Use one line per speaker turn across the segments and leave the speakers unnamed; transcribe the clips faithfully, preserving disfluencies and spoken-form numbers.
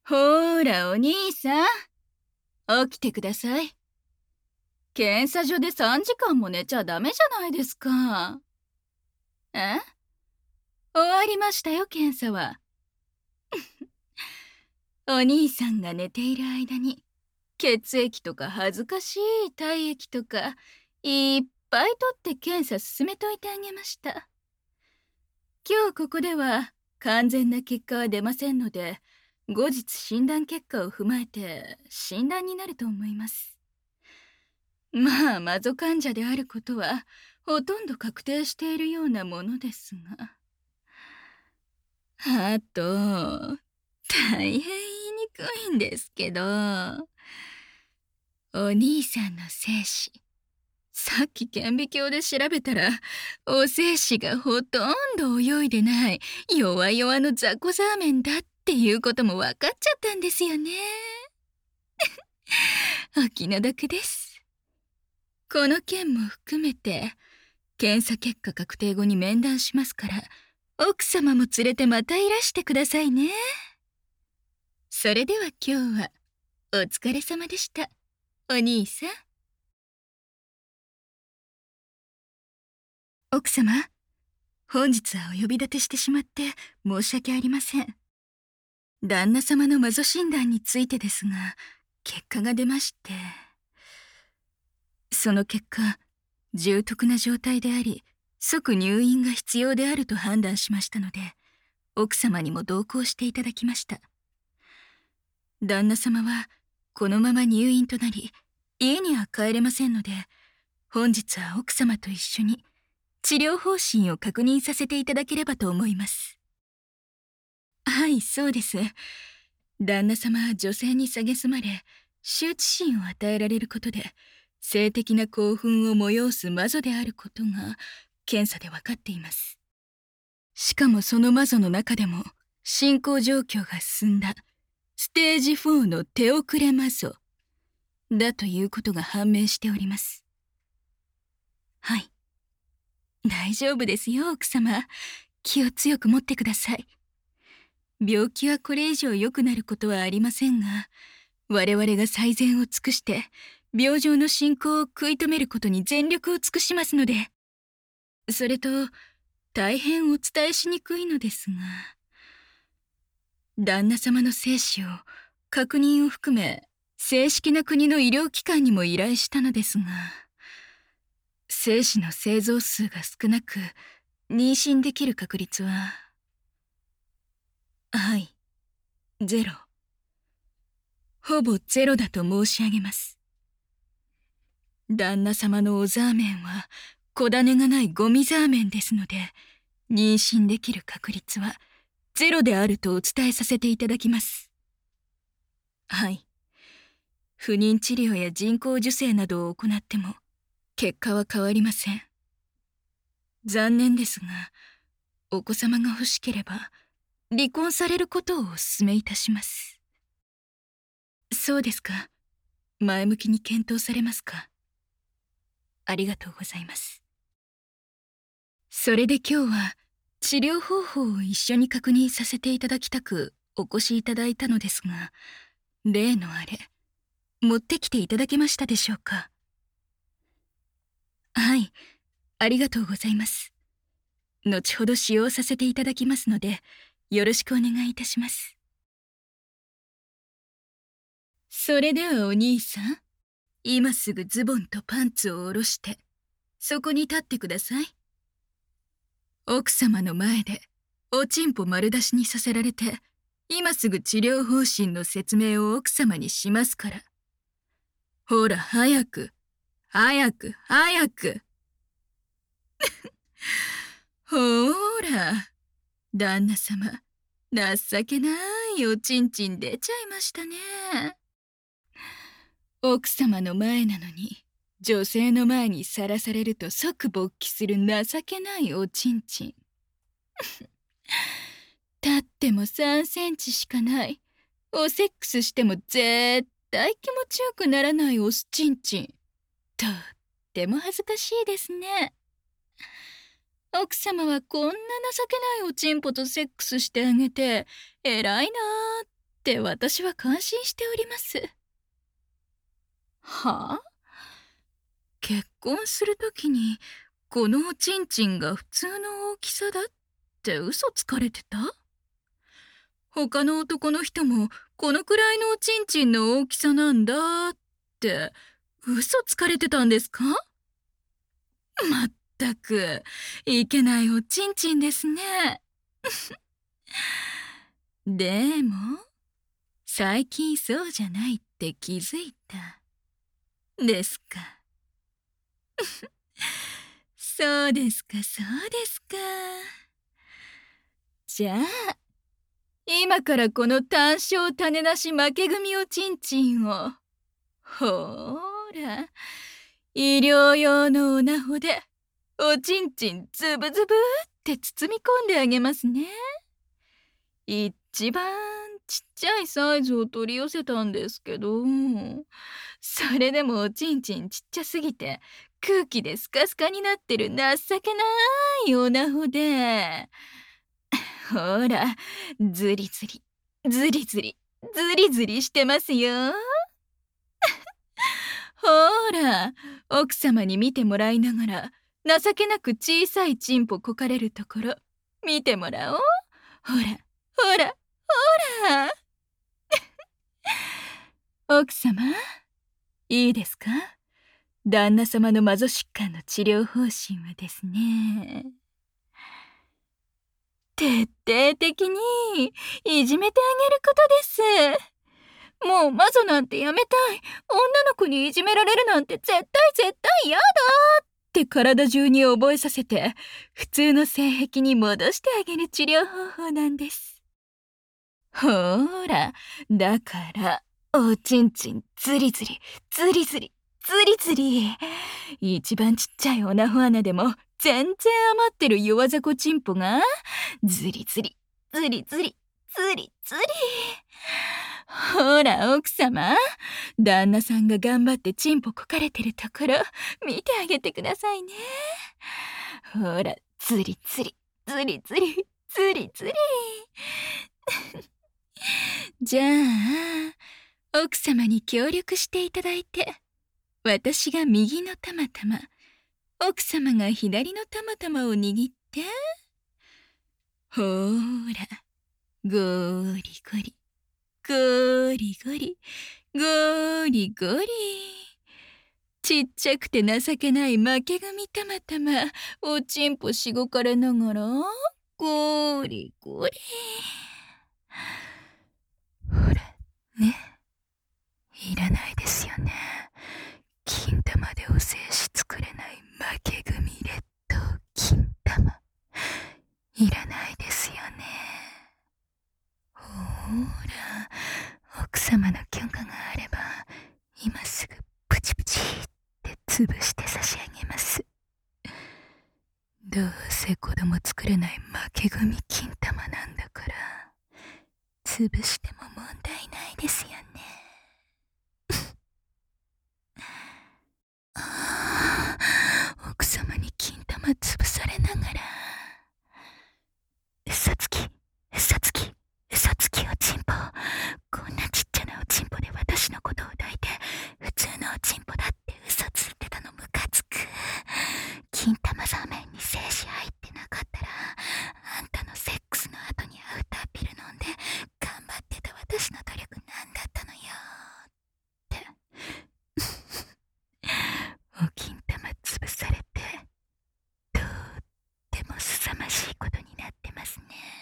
ほーらお兄さん、起きてください。検査所でさんじかんも寝ちゃダメじゃないですか。え終わりましたよ、検査は。お兄さんが寝ている間に、血液とか恥ずかしい体液とか、いっぱい取って検査進めといてあげました。今日ここでは完全な結果は出ませんので、後日診断結果を踏まえて診断になると思います。まあ、マゾ患者であることはほとんど確定しているようなものですが。あと、大変言いにくいんですけど、お兄さんの精子、さっき顕微鏡で調べたら、お精子がほとんど泳いでない、弱々の雑魚ザーメンだっていうことも分かっちゃったんですよね。お気の毒です。この件も含めて、検査結果確定後に面談しますから、奥様も連れてまたいらしてくださいね。それでは今日は、お疲れ様でした、お兄さん。奥様、本日はお呼び立てしてしまって申し訳ありません。旦那様のマゾ診断についてですが、結果が出まして。その結果、重篤な状態であり、即入院が必要であると判断しましたので、奥様にも同行していただきました。旦那様はこのまま入院となり、家には帰れませんので、本日は奥様と一緒に治療方針を確認させていただければと思います。はい、そうです。旦那様は女性に蔑まれ、羞恥心を与えられることで、性的な興奮を催す魔女であることが検査で分かっています。しかもその魔女の中でも進行状況が進んだステージフォーの手遅れ魔女だということが判明しております。はい。大丈夫ですよ、奥様。気を強く持ってください。病気はこれ以上良くなることはありませんが、我々が最善を尽くして病状の進行を食い止めることに全力を尽くしますので。それと、大変お伝えしにくいのですが、旦那様の精子を確認を含め正式な国の医療機関にも依頼したのですが、精子の製造数が少なく妊娠できる確率は、はい、ゼロ。ほぼゼロだと申し上げます。旦那様のおザーメンは小種がないゴミザーメンですので、妊娠できる確率はゼロであるとお伝えさせていただきます。はい。不妊治療や人工授精などを行っても結果は変わりません。残念ですが、お子様が欲しければ離婚されることをお勧めいたします。そうですか。前向きに検討されますか。ありがとうございます。それで今日は治療方法を一緒に確認させていただきたくお越しいただいたのですが、例のあれ、持ってきていただけましたでしょうか。はい、ありがとうございます。後ほど使用させていただきますので、よろしくお願いいたします。それではお兄さん、今すぐズボンとパンツを下ろして、そこに立ってください。奥様の前で、おちんぽ丸出しにさせられて、今すぐ治療方針の説明を奥様にしますから。ほら、早く、早く、早く。ほーら、旦那様、情けないおちんちん出ちゃいましたね。奥様の前なのに、女性の前にさらされると即勃起する情けないおちんちん。立ってもさんセンチしかない、おセックスしても絶対気持ちよくならないおすちんちん。とっても恥ずかしいですね。奥様はこんな情けないおちんぽとセックスしてあげて偉いなーっって私は感心しております。はあ？結婚するときにこのおちんちんが普通の大きさだって嘘つかれてた？他の男の人もこのくらいのおちんちんの大きさなんだって嘘つかれてたんですか？まったくいけないおちんちんですね。でも最近そうじゃないって気づいたですか？そうですか、そうですか。じゃあ今からこの単焦種なし負け組おちんちんをほーら医療用のおなほでおちんちんズブズブって包み込んであげますね。一番ちっちゃいサイズを取り寄せたんですけど、それでもおちんちんちっちゃすぎて空気でスカスカになってる情けないおなほで、ほらズリズリズリズリズリズリしてますよ。ほら奥様に見てもらいながら情けなく小さいチンポこかれるところ見てもらおう。ほらほらほら奥様いいですか？旦那様のマゾ疾患の治療方針はですね、徹底的にいじめてあげることです。もうマゾなんてやめたい、女の子にいじめられるなんて絶対絶対嫌だって体中に覚えさせて普通の性癖に戻してあげる治療方法なんです。ほーらだからおちんちんズリズリズリズリズリズリ、一番ちっちゃいおなほ穴でも全然余ってる弱雑魚チンポがズリズリズリズリズリズリ。ほら奥様、旦那さんが頑張ってチンポこかれてるところ見てあげてくださいね。ほらズリズリズリズリズリズリ。じゃあ奥様に協力していただいて、私が右のたまたま、奥様が左のたまたまを握って、ほーらゴリゴリゴリゴリゴリゴリ、ちっちゃくて情けない負け組たまたまおちんぽしごかれながらゴリゴリ。ほらね、いらないですよね、金玉でお精子作れない負け組劣等金玉。いらないですよね。ほら奥様の許可があれば今すぐプチプチって潰して差し上げます。どうせ子供作れない負け組金玉なんだから潰しても問題ないですよね。ああ、奥様に金玉潰されながら、嘘つき嘘つき嘘つきおちんぽ、こんなちっちゃなおちんぽで私のことを抱いて普通のおちんぽだって嘘ついてたのムカつく。金玉座面に精子入ってなかったらあんたのセックスの後にアウターピル飲んで頑張ってた私の努力なんだったのよってお金玉潰されてとっても凄まじいことになってますね。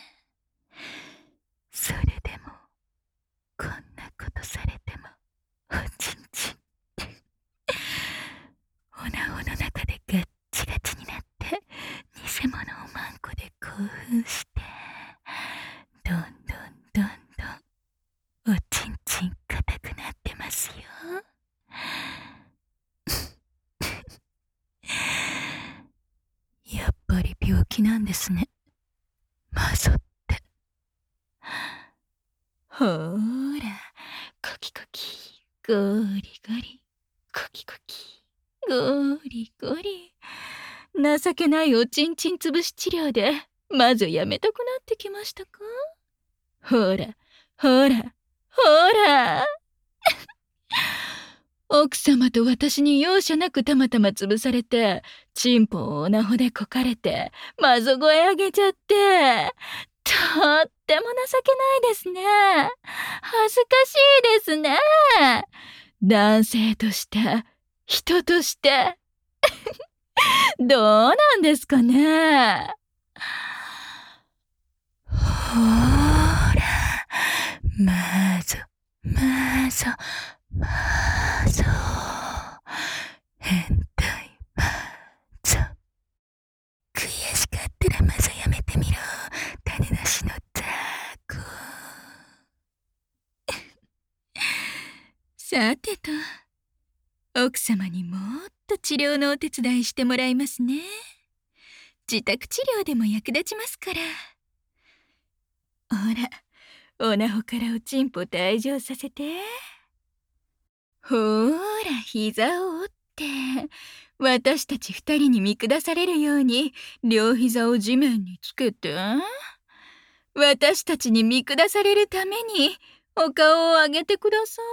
それでもこんなことされてもおちんちんおなほの中でガッチガチになって偽物をマンコで興奮してどんどんどんどんおちんちん硬くなってますよ。やっぱり病気なんですね、マゾって。ほーらコキコキゴリゴリコキコキゴリゴリ、情けないおちんちんつぶし治療でまずやめたくなってきましたか？ほらほらほら奥様と私に容赦なくたまたま潰されて、チンポをオナホでこかれて、まぞ声上げちゃって、とっても情けないですね。恥ずかしいですね。男性として、人として、どうなんですかね。ほーら、まぞ、まぞ、まぞ。変態まぞ。悔しかったらまぞやめてみろ。種なしの雑魚。さてと、奥様にもっと治療のお手伝いしてもらいますね。自宅治療でも役立ちますから。ほら、おなほからおちんぽ退場させて。ほーら、膝を折って、私たち二人に見下されるように、両膝を地面につけて。私たちに見下されるために、お顔を上げてくださ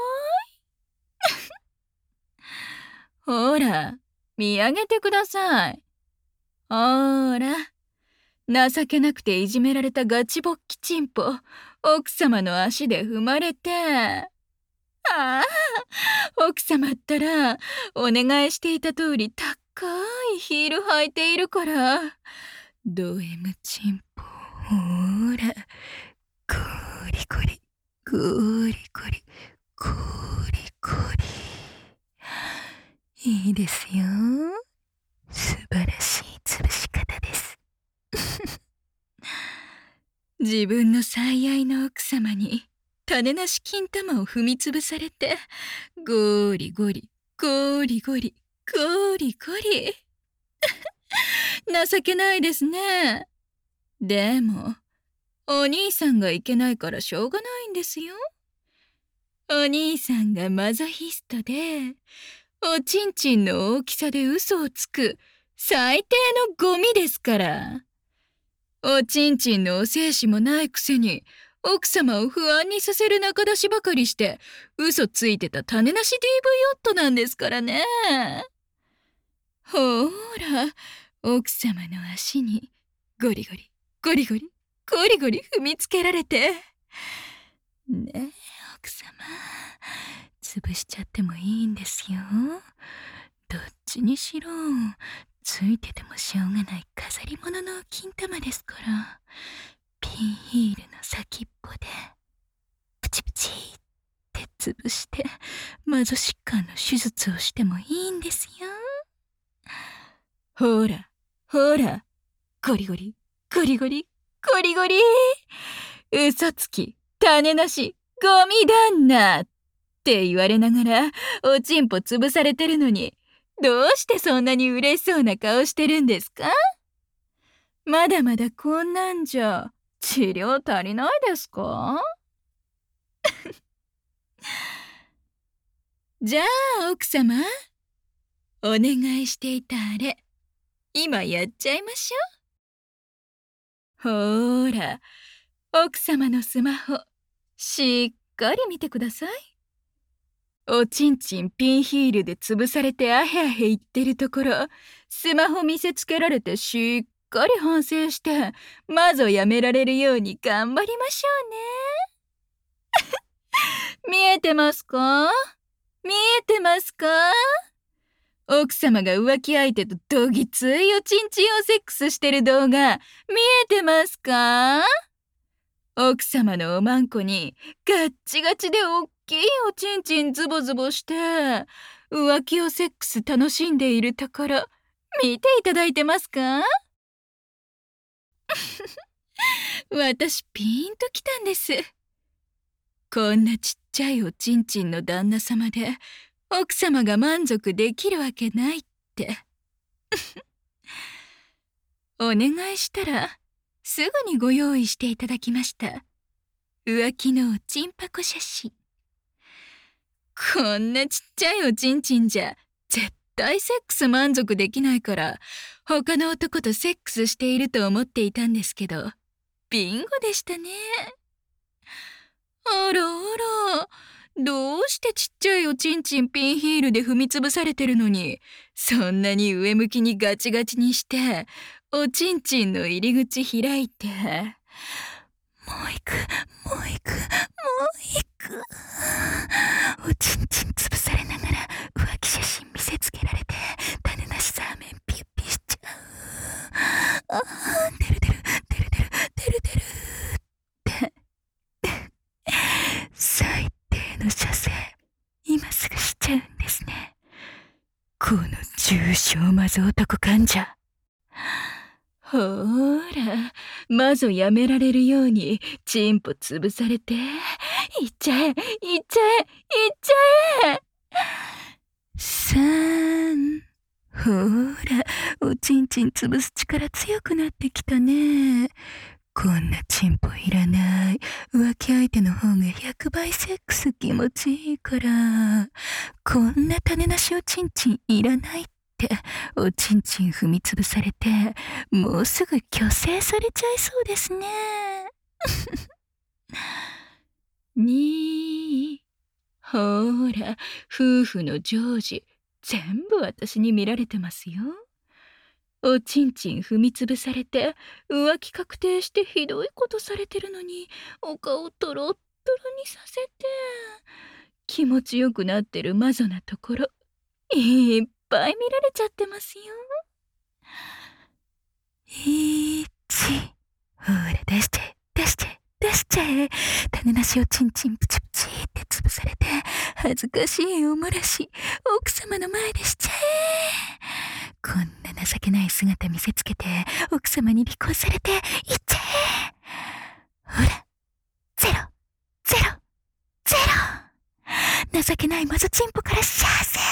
い。ほら、見上げてください。ほーら、情けなくていじめられたガチボッキチンポ、奥様の足で踏まれて。ああ、奥様ったら、お願いしていた通り高いヒール履いているから、ド M チンポ、ほーら、ゴリゴリ、ゴリゴリ、ゴリゴリ。いいですよ。素晴らしい潰し方です。自分の最愛の奥様に種なし金玉を踏みつぶされて、ゴリゴリ、ゴリゴリ、ゴリゴリ。情けないですね。でも、お兄さんがいけないからしょうがないんですよ。お兄さんがマゾヒストで、おちんちんの大きさで嘘をつく最低のゴミですから。おちんちんのお精子もないくせに、奥様を不安にさせる仲出しばかりして、嘘ついてた種なし ディーブイ 夫なんですからね。ほーら、奥様の足にゴリゴリ、ゴリゴリ、ゴリゴリ踏みつけられて。ねえ、奥様、潰しちゃってもいいんですよ。どっちにしろ、ついててもしょうがない飾り物の金玉ですから、ピンヒールの先っぽで、プチプチって潰して、マゾ疾患の手術をしてもいいんですよ。ほら、ほら、ゴリゴリ、ゴリゴリ、ゴリゴリ。嘘つき、種なし、ゴミ旦那って言われながら、おちんぽ潰されてるのに、どうしてそんなに嬉しそうな顔してるんですか？まだまだこんなんじゃ、治療足りないですか？じゃあ、奥様、お願いしていたあれ、今やっちゃいましょう。ほーら、奥様のスマホ、しっかり見てください。おちんちんピンヒールで潰されてアヘアヘ言ってるところ、スマホ見せつけられてしっかり反省して、まずやめられるように頑張りましょうね。見えてますか？見えてますか？奥様が浮気相手とどぎついおちんちんをセックスしてる動画、見えてますか？奥様のおまんこにガッチガチでおっきいおちんちんズボズボして浮気をセックス楽しんでいるところ見ていただいてますか？私ピーンときたんです。こんなちっちゃいおちんちんの旦那様で奥様が満足できるわけないってお願いしたらすぐにご用意していただきました。浮気のおちんぱこ写真。こんなちっちゃいおちんちんじゃ絶対セックス満足できないから他の男とセックスしていると思っていたんですけどビンゴでしたね。あらあらどうしてちっちゃいおちんちんピンヒールで踏みつぶされてるのに、そんなに上向きにガチガチにして、おちんちんの入り口開いて、もう行く、もう行く、もう行く。おちんちん潰されながら浮気写真見せつけられて、種なしラーメンピュッピュしちゃう。ああ、出る出る、出る出る、出る出るって。最低の射精、今すぐしちゃうんですね。この重症マゾ男患者。ほーら、マゾやめられるようにチンポ潰されて、いっちゃえ、いっちゃえ、いっちゃえ。さん、ほーら、おちんちん潰す力強くなってきたね。こんなチンポいらない。浮気相手の方がひゃくばいセックス気持ちいいから。こんな種なしおちんちんいらないって、おちんちん踏みつぶされて、もうすぐ虚勢されちゃいそうですね。にー、ほーら、夫婦の常時、全部私に見られてますよ。おちんちん踏みつぶされて、浮気確定してひどいことされてるのに、お顔トロットロにさせて、気持ちよくなってるマゾなところ、いっぱい見られちゃってますよ。いち、ほら出して、出して、出しちゃえ。種なしおちんちんプチプチって潰されて、恥ずかしいおもらし、奥様の前でしちゃえ。こんな情けない姿見せつけて、奥様に離婚されて、いっちゃえ。ほら、ゼロ、ゼロ、ゼロ。情けないマゾチンポからシャーセ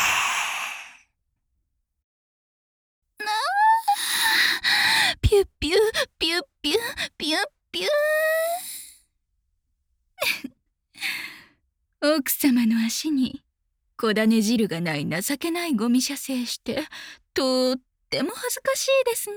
ー。なあ、ピュッピュ、ピュッピュ、ピュッピュー。奥様の足に小種汁がない情けないゴミ射精して、とっても恥ずかしいですね。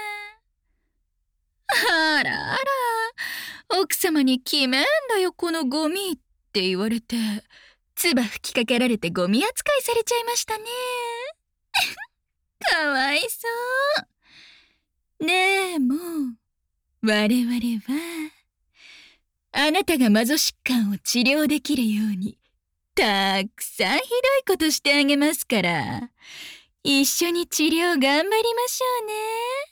あらあら、奥様に決めんだよこのゴミって言われて、唾吹きかけられてゴミ扱いされちゃいましたね。かわいそう。でも、我々は、あなたがマゾ疾患を治療できるように、たくさんひどいことしてあげますから、一緒に治療頑張りましょうね。